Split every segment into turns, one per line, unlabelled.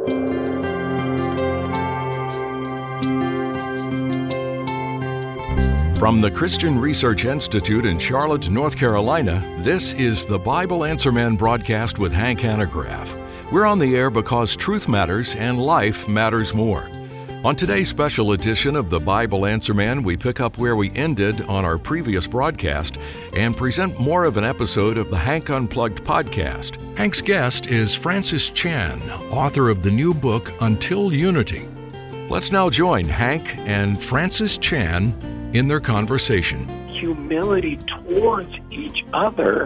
From the Christian Research Institute in Charlotte, North Carolina, this is the Bible Answer Man broadcast with Hank Hanegraaff. We're on the air because truth matters and life matters more. On today's special edition of the Bible Answer Man, we pick up where we ended on our previous broadcast and present more of an episode of the Hank Unplugged podcast. Hank's guest is Francis Chan, author of the new book, Until Unity. Let's now join Hank and Francis Chan in their conversation.
Humility towards each other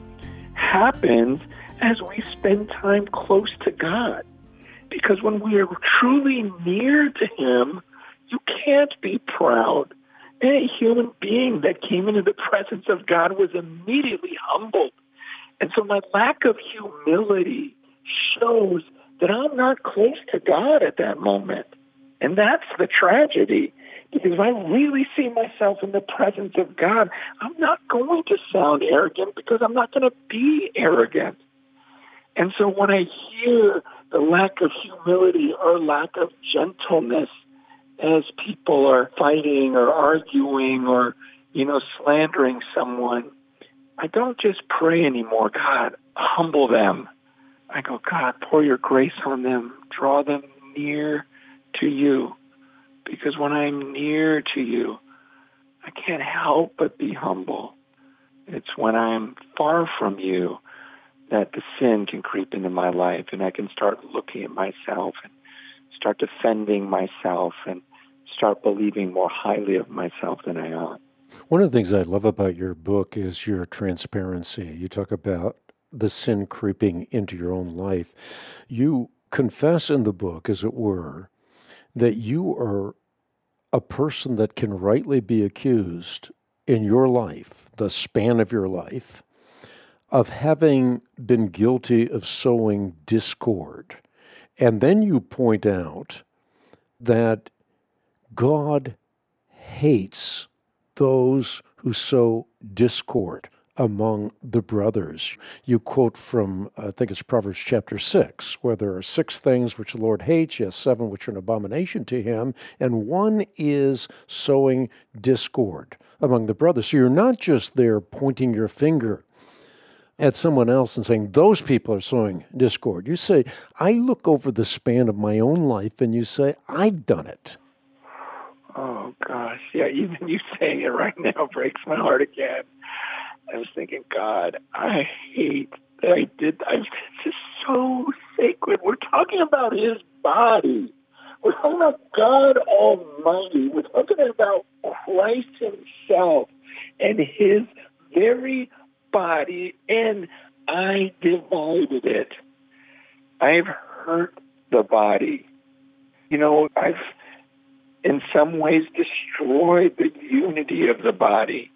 happens as we spend time close to God. Because when we are truly near to Him, you can't be proud. Any human being that came into the presence of God was immediately humbled. And so my lack of humility shows that I'm not close to God at that moment. And that's the tragedy. Because if I really see myself in the presence of God, I'm not going to sound arrogant because I'm not going to be arrogant. And so when I hear the lack of humility or lack of gentleness as people are fighting or arguing or, slandering someone, I don't just pray anymore, God, humble them. I go, God, pour your grace on them, draw them near to you. Because when I'm near to you, I can't help but be humble. It's when I'm far from you that the sin can creep into my life and I can start looking at myself and start defending myself and start believing more highly of myself than I ought.
One of the things I love about your book is your transparency. You talk about the sin creeping into your own life. You confess in the book, as it were, that you are a person that can rightly be accused in your life, the span of your life, of having been guilty of sowing discord. And then you point out that God hates those who sow discord among the brothers. You quote from, I think it's Proverbs chapter 6, where there are 6 things which the Lord hates, yes, 7 which are an abomination to Him, and one is sowing discord among the brothers. So you're not just there pointing your finger at someone else and saying, those people are sowing discord. You say, I look over the span of my own life, and you say, I've done it.
Oh, gosh. Yeah, even you saying it right now breaks my heart again. I was thinking, God, I hate that I did that. This is so sacred. We're talking about His body. We're talking about God Almighty. We're talking about Christ Himself and His very body, and I divided it. I've hurt the body. I've in some ways destroyed the unity of the body.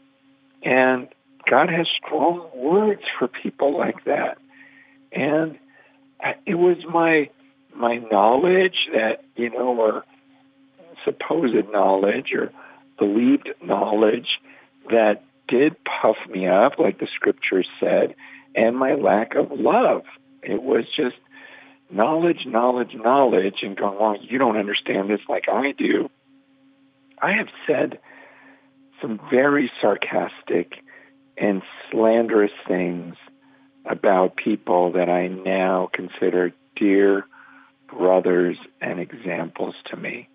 And God has strong words for people like that. And it was my knowledge that, or supposed knowledge or believed knowledge that did puff me up, like the scripture said, and my lack of love. It was just knowledge, and going, well, you don't understand this like I do. I have said some very sarcastic and slanderous things about people that I now consider dear brothers and examples to me.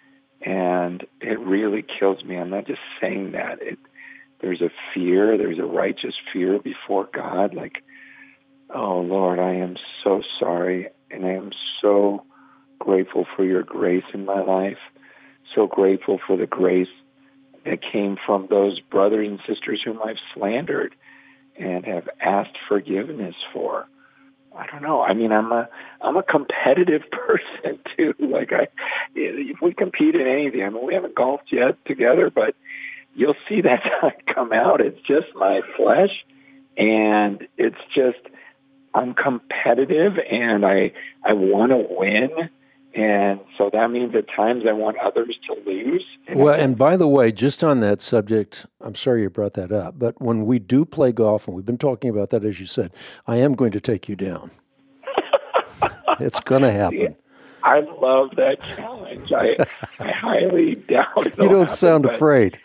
And it really kills me. I'm not just saying that. There's a fear, there's a righteous fear before God, like, oh, Lord, I am so sorry, and I am so grateful for your grace in my life, so grateful for the grace that came from those brothers and sisters whom I've slandered and have asked forgiveness for. I don't know. I mean, I'm a competitive person too. Like if we compete in anything, I mean, we haven't golfed yet together, but you'll see that come out. It's just my flesh, and it's just I'm competitive, and I want to win. And so that means at times I want others to lose.
And by the way, just on that subject, I'm sorry you brought that up, but when we do play golf, and we've been talking about that, as you said, I am going to take you down. It's going to happen.
I love that challenge. I highly doubt it.
You don't sound afraid.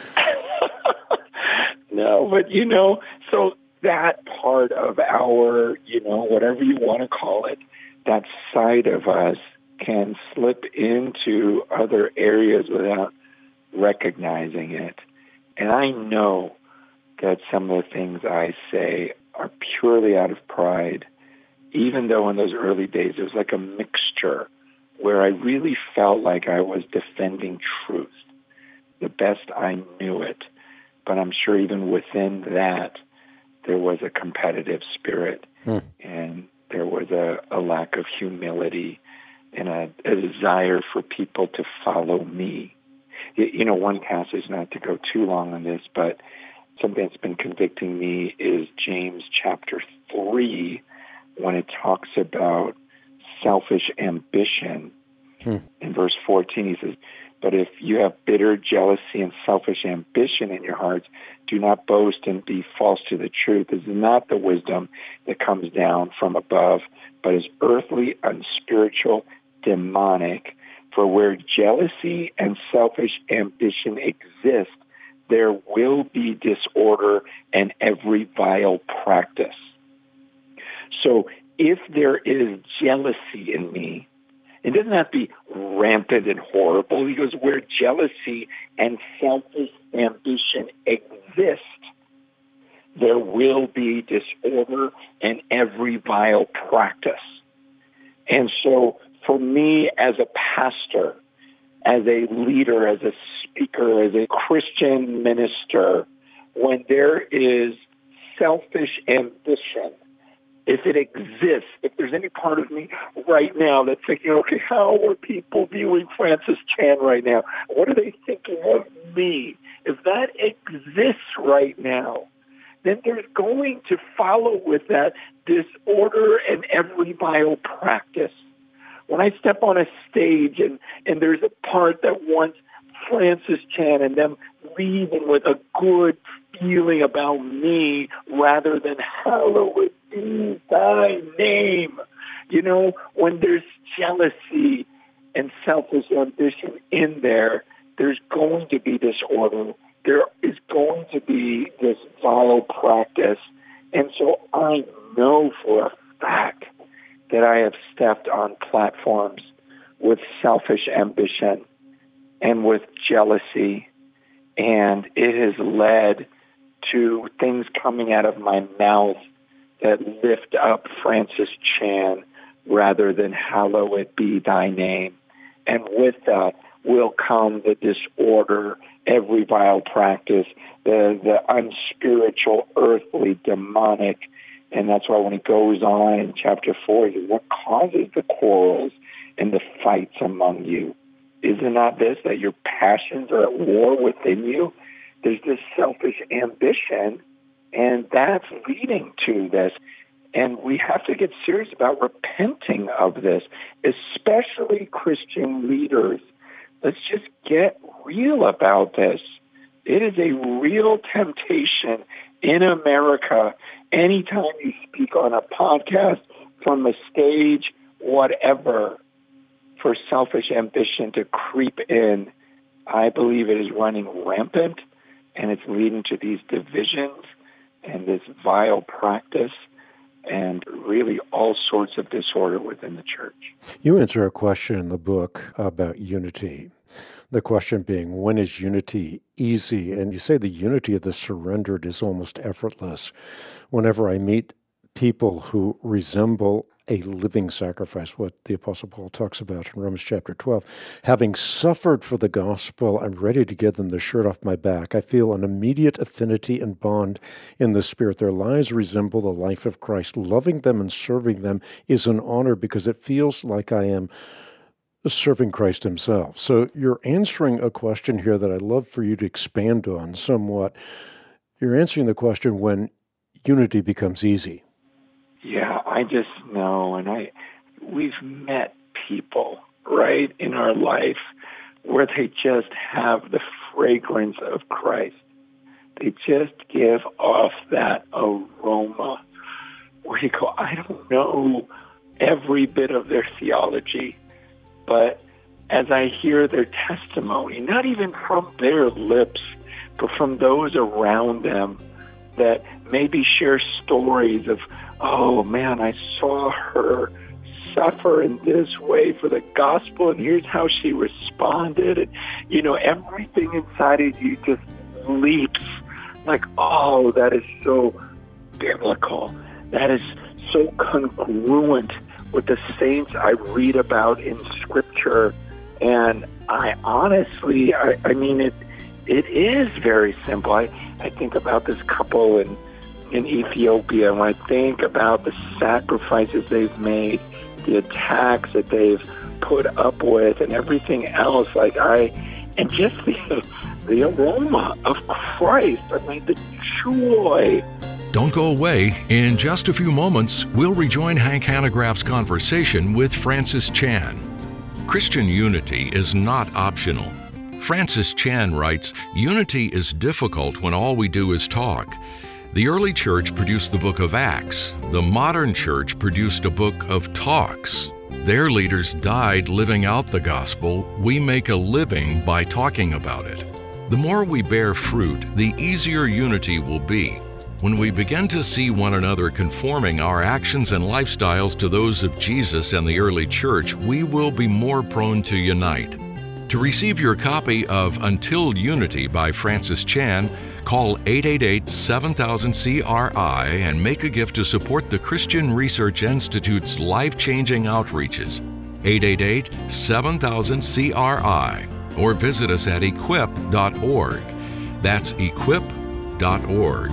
No, but so that part of our, whatever you want to call it, that side of us can slip into other areas without recognizing it. And I know that some of the things I say are purely out of pride, even though in those early days it was like a mixture where I really felt like I was defending truth the best I knew it. But I'm sure even within that, there was a competitive spirit, and there was a lack of humility and a desire for people to follow me. One passage, not to go too long on this, but something that's been convicting me is James chapter 3, when it talks about selfish ambition. In verse 14, he says, "But if you have bitter jealousy and selfish ambition in your hearts, do not boast and be false to the truth. This is not the wisdom that comes down from above, but is earthly, unspiritual, demonic. For where jealousy and selfish ambition exist, there will be disorder and every vile practice." So if there is jealousy in me, it doesn't have to be rampant and horrible. He goes, where jealousy and selfish ambition exist, there will be disorder and every vile practice. And so for me as a pastor, as a leader, as a speaker, as a Christian minister, when there is selfish ambition, if it exists, if there's any part of me right now that's thinking, okay, how are people viewing Francis Chan right now? What are they thinking of me? If that exists right now, then there's going to follow with that disorder and every vile practice. When I step on a stage and there's a part that wants Francis Chan and them leaving with a good feeling about me rather than hallowed be thy name. When there's jealousy and selfish ambition in there, there's going to be disorder. There is going to be this vile practice. And so I know for a fact that I have stepped on platforms with selfish ambition and with jealousy, and it has led to things coming out of my mouth that lift up Francis Chan rather than hallowed be thy name. And with that will come the disorder, every vile practice, the unspiritual, earthly, demonic. And that's why when he goes on in chapter 4, he says, what causes the quarrels and the fights among you? Is it not this, that your passions are at war within you? There's this selfish ambition, and that's leading to this. And we have to get serious about repenting of this, especially Christian leaders. Let's just get real about this. It is a real temptation in America. Anytime you speak on a podcast, from a stage, whatever, for selfish ambition to creep in, I believe it is running rampant, and it's leading to these divisions and this vile practice and really all sorts of disorder within the church.
You answer a question in the book about unity. The question being, when is unity easy? And you say the unity of the surrendered is almost effortless. Whenever I meet people who resemble a living sacrifice, what the Apostle Paul talks about in Romans chapter 12. Having suffered for the gospel, I'm ready to give them the shirt off my back. I feel an immediate affinity and bond in the Spirit. Their lives resemble the life of Christ. Loving them and serving them is an honor because it feels like I am serving Christ himself. So you're answering a question here that I'd love for you to expand on somewhat. You're answering the question when unity becomes easy.
Yeah, I just know, and we've met people, right, in our life where they just have the fragrance of Christ. They just give off that aroma where you go, I don't know every bit of their theology, but as I hear their testimony, not even from their lips, but from those around them that maybe share stories of, oh man, I saw her suffer in this way for the gospel, and here's how she responded. And, everything inside of you just leaps like, oh, that is so biblical. That is so congruent with the saints I read about in Scripture. And I honestly, I mean, it is very simple. I think about this couple in Ethiopia, and I think about the sacrifices they've made, the attacks that they've put up with, and everything else. And just the aroma of Christ. I mean, the joy.
Don't go away. In just a few moments, we'll rejoin Hank Hanegraaff's conversation with Francis Chan. Christian unity is not optional. Francis Chan writes, "Unity is difficult when all we do is talk." The early church produced the book of Acts. The modern church produced a book of talks. Their leaders died living out the gospel. We make a living by talking about it. The more we bear fruit, the easier unity will be. When we begin to see one another conforming our actions and lifestyles to those of Jesus and the early church, we will be more prone to unite. To receive your copy of Until Unity by Francis Chan, call 888-7000-CRI and make a gift to support the Christian Research Institute's life-changing outreaches. 888-7000-CRI, or visit us at equip.org. That's equip.org.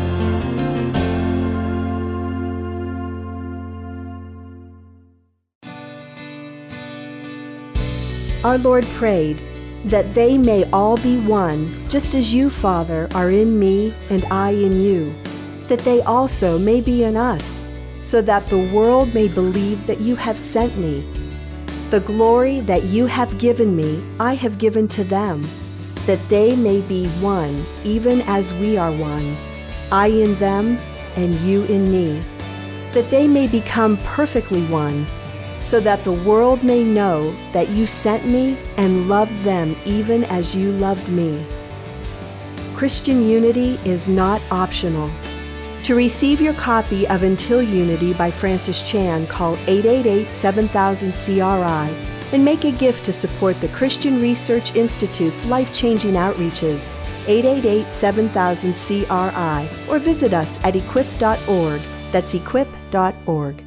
Our Lord prayed that they may all be one, just as you, Father, are in me and I in you, that they also may be in us, so that the world may believe that you have sent me. The glory that you have given me, I have given to them, that they may be one, even as we are one, I in them and you in me, that they may become perfectly one, so that the world may know that you sent me and loved them even as you loved me. Christian unity is not optional. To receive your copy of Until Unity by Francis Chan, call 888-7000-CRI and make a gift to support the Christian Research Institute's life-changing outreaches, 888-7000-CRI, or visit us at equip.org. That's equip.org.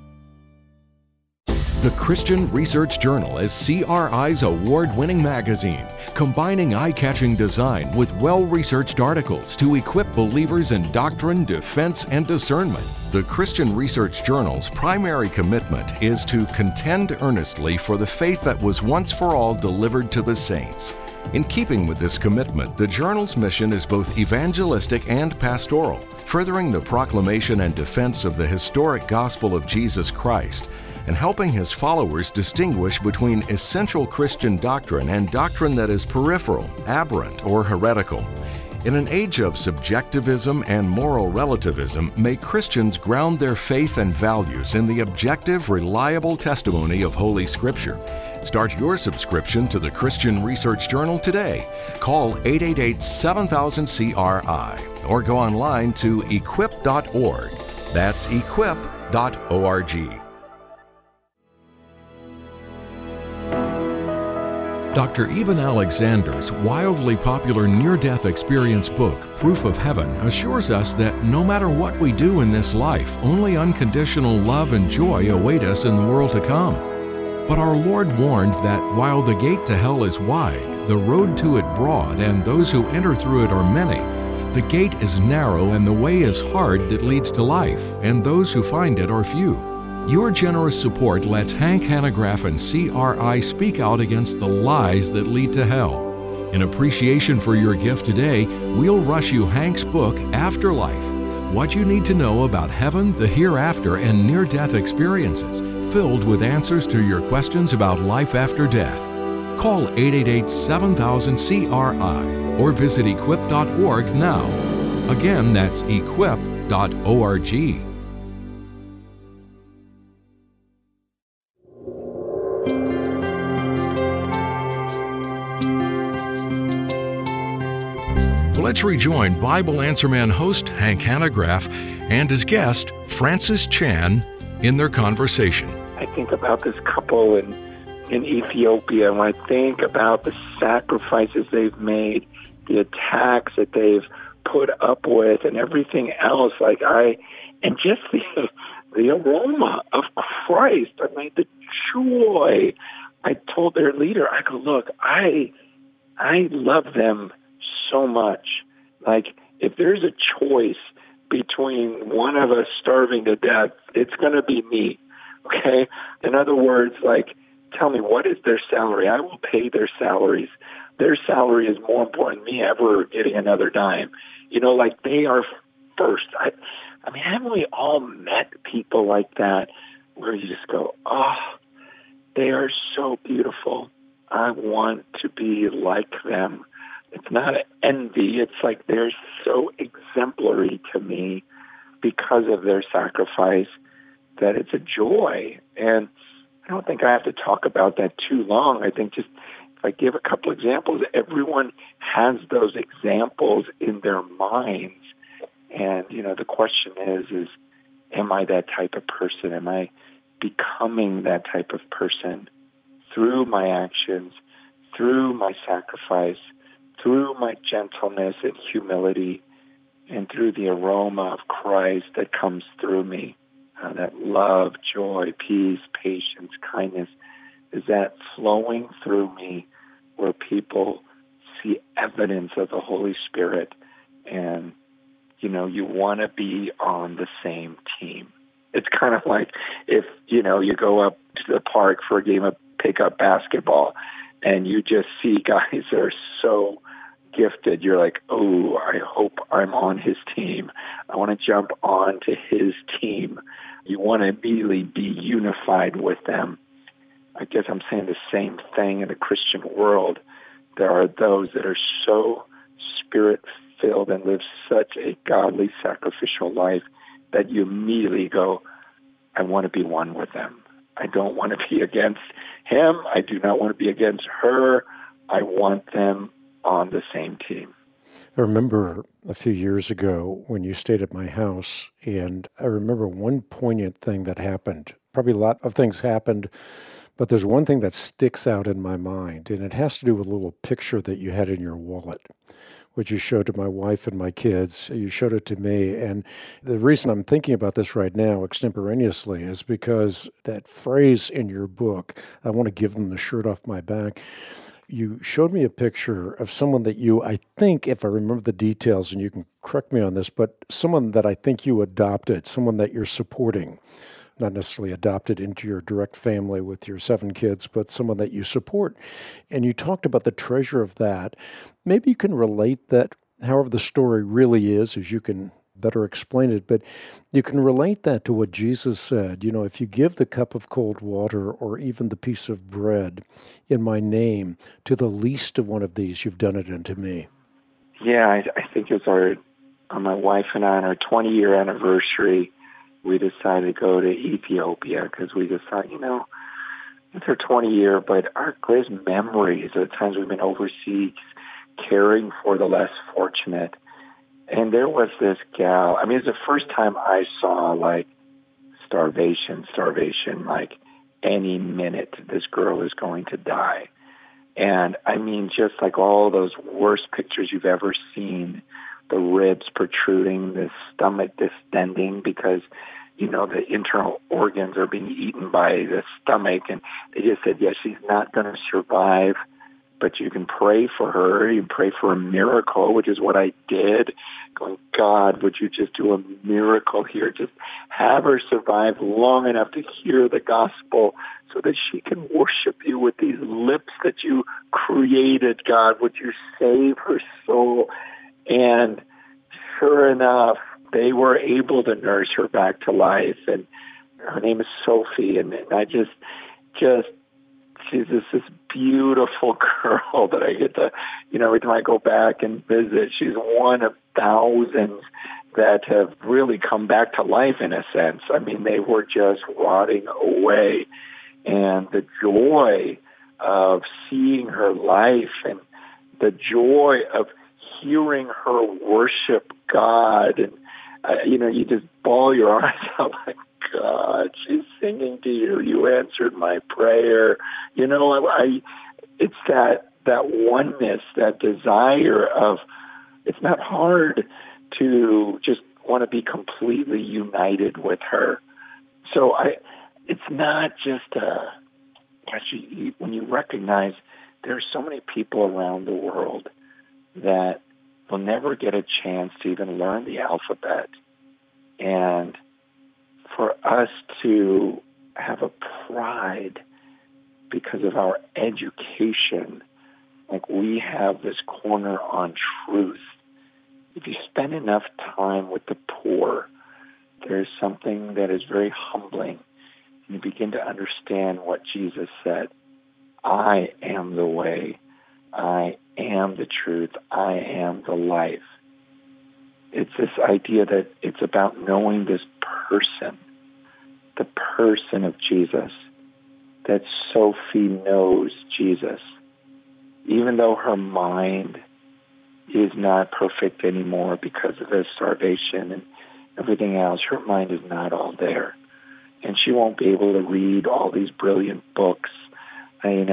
The Christian Research Journal is CRI's award-winning magazine, combining eye-catching design with well-researched articles to equip believers in doctrine, defense, and discernment. The Christian Research Journal's primary commitment is to contend earnestly for the faith that was once for all delivered to the saints. In keeping with this commitment, the journal's mission is both evangelistic and pastoral, furthering the proclamation and defense of the historic gospel of Jesus Christ, and helping his followers distinguish between essential Christian doctrine and doctrine that is peripheral, aberrant, or heretical. In an age of subjectivism and moral relativism, may Christians ground their faith and values in the objective, reliable testimony of Holy Scripture. Start your subscription to the Christian Research Journal today. Call 888-7000-CRI or go online to equip.org. That's equip.org. Dr. Eben Alexander's wildly popular near-death experience book, Proof of Heaven, assures us that no matter what we do in this life, only unconditional love and joy await us in the world to come. But our Lord warned that while the gate to hell is wide, the road to it broad, and those who enter through it are many, the gate is narrow and the way is hard that leads to life, and those who find it are few. Your generous support lets Hank Hanegraaff and CRI speak out against the lies that lead to hell. In appreciation for your gift today, we'll rush you Hank's book, Afterlife: What You Need to Know About Heaven, the Hereafter, and Near-Death Experiences, filled with answers to your questions about life after death. Call 888-7000-CRI or visit equip.org now. Again, that's equip.org. Dr. Eben Alexander's wildly popular near-death experience book, Proof of Heaven, assures us that no matter what we do in this life, only unconditional love and joy await us in the world to come. But our Lord warned that while the gate to hell is wide, the road to it broad, and those who find it are few. Your generous support lets Hank Hanegraaff and CRI speak out against the lies that lead to hell. In appreciation for your gift today, we'll rush you Hank's book, Afterlife: What You Need to Know About Heaven, the Hereafter, and Near-Death Experiences, filled with answers to your questions about life after death. Call 888-7000-CRI or visit equip.org. That's equip.org. let's rejoin Bible Answer Man host Hank Hanegraaff and his guest, Francis Chan, in their conversation.
I think about this couple in Ethiopia, and when I think about the sacrifices they've made, the attacks that they've put up with, and everything else, and just the aroma of Christ, I mean, the joy. I told their leader, I go, look, I love them so much. Like, if there's a choice between one of us starving to death, it's going to be me, okay? In other words, tell me, what is their salary? I will pay their salaries. Their salary is more important than me ever getting another dime. They are first. I mean, haven't we all met people like that where you just go, oh, they are so beautiful. I want to be like them. It's not an envy. It's like they're so exemplary to me because of their sacrifice that it's a joy. And I don't think I have to talk about that too long. I think just if I give a couple examples, everyone has those examples in their minds. And, the question is, am I that type of person? Am I becoming that type of person through my actions, through my sacrifice, through my gentleness and humility, and through the aroma of Christ that comes through me? That love, joy, peace, patience, kindness, is that flowing through me where people see evidence of the Holy Spirit? And, you want to be on the same team. It's kind of like if, you go up to the park for a game of pickup basketball and you just see guys that are so gifted. You're like, oh, I hope I'm on his team. I want to jump onto his team. You want to immediately be unified with them. I guess I'm saying the same thing in the Christian world. There are those that are so Spirit-filled and live such a godly, sacrificial life that you immediately go, I want to be one with them. I don't want to be against him. I do not want to be against her. I want them on the same team.
I remember a few years ago when you stayed at my house, and I remember one poignant thing that happened. Probably a lot of things happened, but there's one thing that sticks out in my mind, and it has to do with a little picture that you had in your wallet, which you showed to my wife and my kids. You showed it to me. And the reason I'm thinking about this right now extemporaneously is because that phrase in your book, I want to give them the shirt off my back. You showed me a picture of someone that I think, if I remember the details, and you can correct me on this, but someone that I think you adopted, someone that you're supporting, not necessarily adopted into your direct family with your 7 kids, but someone that you support. And you talked about the treasure of that. Maybe you can relate that, however the story really is, as you can better explain it, but you can relate that to what Jesus said. If you give the cup of cold water or even the piece of bread in my name to the least of one of these, you've done it unto me.
Yeah, I think it was my wife and I, on our 20-year anniversary, we decided to go to Ethiopia because we just thought, it's our 20-year, but our greatest memories are the times we've been overseas caring for the less fortunate. And there was this gal, it was the first time I saw, starvation, any minute this girl is going to die. And, just like all those worst pictures you've ever seen, the ribs protruding, the stomach distending because, the internal organs are being eaten by the stomach. And they just said, yes, she's not going to survive, but you can pray for her. You can pray for a miracle, which is what I did. Going, God, would you just do a miracle here? Just have her survive long enough to hear the gospel so that she can worship you with these lips that you created, God. Would you save her soul? And sure enough, they were able to nurse her back to life. And her name is Sophie. And I just she's this beautiful girl that I get to, every time I go back and visit, she's one of thousands that have really come back to life in a sense. They were just rotting away. And the joy of seeing her life and the joy of hearing her worship God, and you just bawl your eyes out like, God, she's singing to you. You answered my prayer. It's that oneness, that desire of, it's not hard to just want to be completely united with her. So it's not just when you recognize there's so many people around the world that will never get a chance to even learn the alphabet. And for us to have a pride because of our education, like we have this corner on truth. If you spend enough time with the poor, there's something that is very humbling. And you begin to understand what Jesus said. I am the way. I am the truth. I am the life. It's this idea that it's about knowing this person, the person of Jesus, that Sophie knows Jesus. Even though her mind is not perfect anymore because of the starvation and everything else, her mind is not all there. And she won't be able to read all these brilliant books, and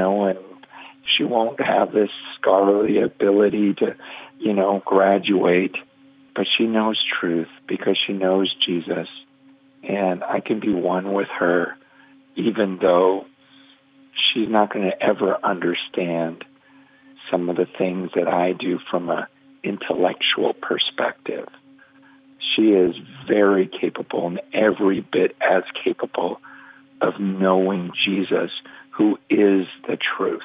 she won't have this scholarly ability to, graduate. But she knows truth because she knows Jesus. And I can be one with her, even though she's not going to ever understand some of the things that I do from an intellectual perspective. She is very capable, and every bit as capable, of knowing Jesus, who is the truth.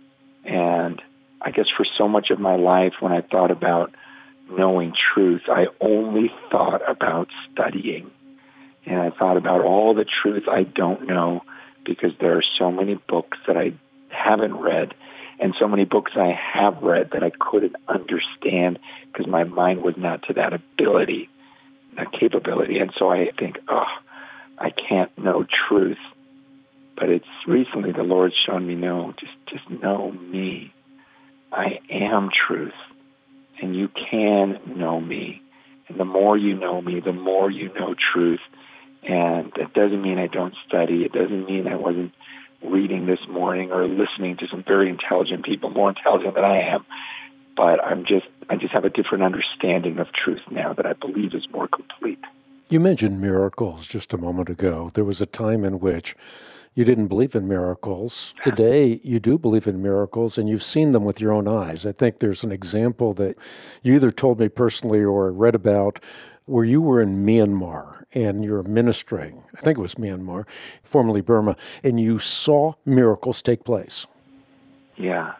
And I guess for so much of my life, when I thought about knowing truth, I only thought about studying. And I thought about all the truth I don't know, because there are so many books that I haven't read, and so many books I have read that I couldn't understand because my mind was not to that ability, that capability. And so I think, I can't know truth. But it's recently the Lord's shown me, no, just know me. I am truth, and you can know me. And the more you know me, the more you know truth. And that doesn't mean I don't study. It doesn't mean I wasn't reading this morning or listening to some very intelligent people, more intelligent than I am. But I just have a different understanding of truth now that I believe is more complete.
You mentioned miracles just a moment ago. There was a time in which you didn't believe in miracles. Today, you do believe in miracles, and you've seen them with your own eyes. I think there's an example that you either told me personally or read about where you were in Myanmar and you're ministering, I think it was Myanmar, formerly Burma, and you saw miracles take place.
Yeah.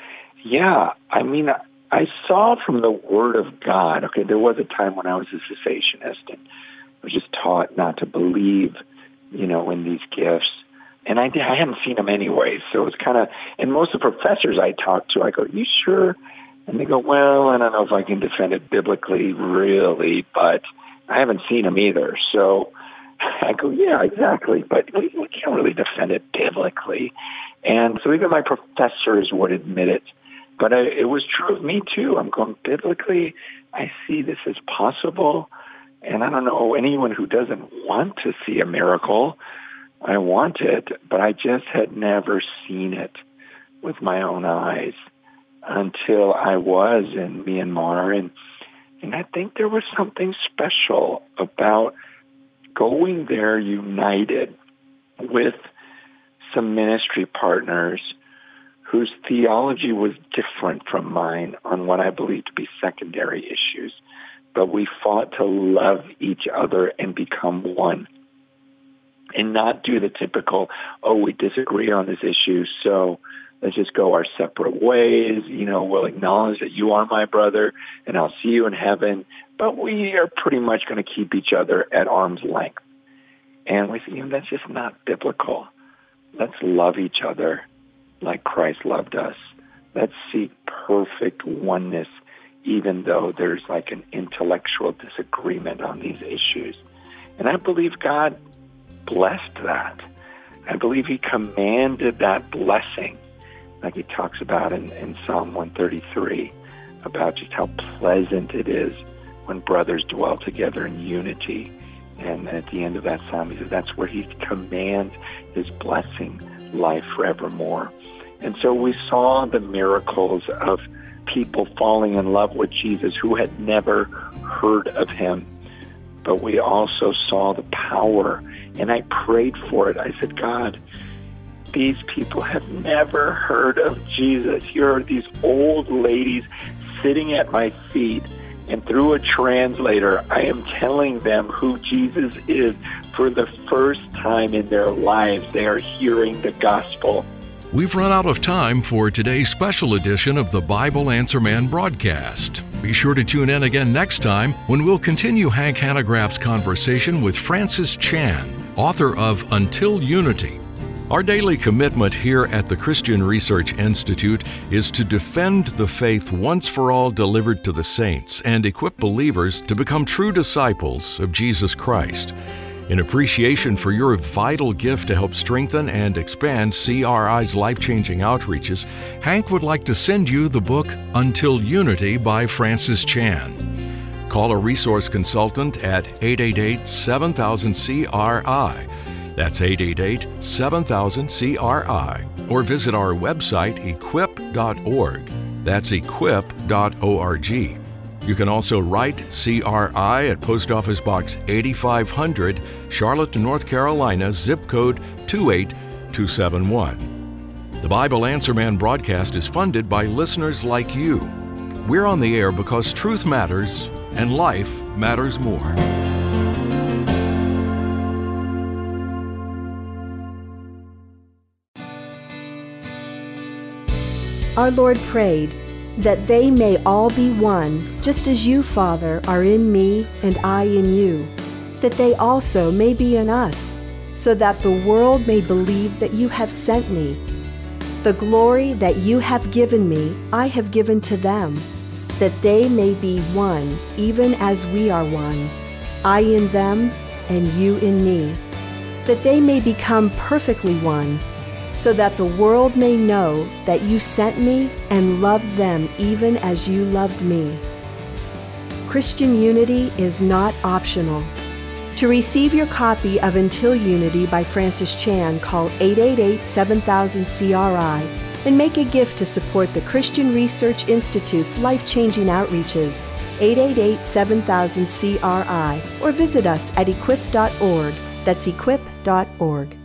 I mean, I saw from the Word of God. Okay, there was a time when I was a cessationist and I was just taught not to believe, in these gifts. And I hadn't seen them anyway, so it's kind of, and most of the professors I talked to, I go, you sure? And they go, well, I don't know if I can defend it biblically, really, but I haven't seen them either. So I go, yeah, exactly, but we can't really defend it biblically. And so even my professors would admit it. But it was true of me, too. I'm going, biblically, I see this as possible. And I don't know anyone who doesn't want to see a miracle. I want it, but I just had never seen it with my own eyes until I was in Myanmar. And I think there was something special about going there united with some ministry partners whose theology was different from mine on what I believe to be secondary issues. But we fought to love each other and become one. And not do the typical, we disagree on this issue, so let's just go our separate ways. We'll acknowledge that you are my brother, and I'll see you in heaven. But we are pretty much going to keep each other at arm's length. And we say, that's just not biblical. Let's love each other like Christ loved us. Let's seek perfect oneness, even though there's like an intellectual disagreement on these issues. And I believe God blessed that. I believe he commanded that blessing, like he talks about in Psalm 133. about just how pleasant it is when brothers dwell together in unity. And at the end of that psalm, he says that's where he commands his blessing, life forevermore. And so we saw the miracles of people falling in love with Jesus who had never heard of him. But we also saw the power, and I prayed for it. I said, God, these people have never heard of Jesus. Here are these old ladies sitting at my feet, and through a translator, I am telling them who Jesus is for the first time in their lives. They are hearing the gospel.
We've run out of time for today's special edition of the Bible Answer Man broadcast. Be sure to tune in again next time when we'll continue Hank Hanegraaff's conversation with Francis Chan, author of Until Unity. Our daily commitment here at the Christian Research Institute is to defend the faith once for all delivered to the saints and equip believers to become true disciples of Jesus Christ. In appreciation for your vital gift to help strengthen and expand CRI's life-changing outreaches, Hank would like to send you the book Until Unity by Francis Chan. Call a resource consultant at 888-7000-CRI. That's 888-7000-CRI. Or visit our website, equip.org. That's equip.org. You can also write CRI at Post Office Box 8500, Charlotte, North Carolina, zip code 28271. The Bible Answer Man broadcast is funded by listeners like you. We're on the air because truth matters and life matters more.
Our Lord prayed that they may all be one, just as you, Father, are in me and I in you, that they also may be in us, so that the world may believe that you have sent me. The glory that you have given me, I have given to them, that they may be one, even as we are one, I in them and you in me, that they may become perfectly one, so that the world may know that you sent me and loved them even as you loved me. Christian unity is not optional. To receive your copy of Until Unity by Francis Chan, call 888-7000-CRI and make a gift to support the Christian Research Institute's life-changing outreaches, 888-7000-CRI, or visit us at equip.org. That's equip.org.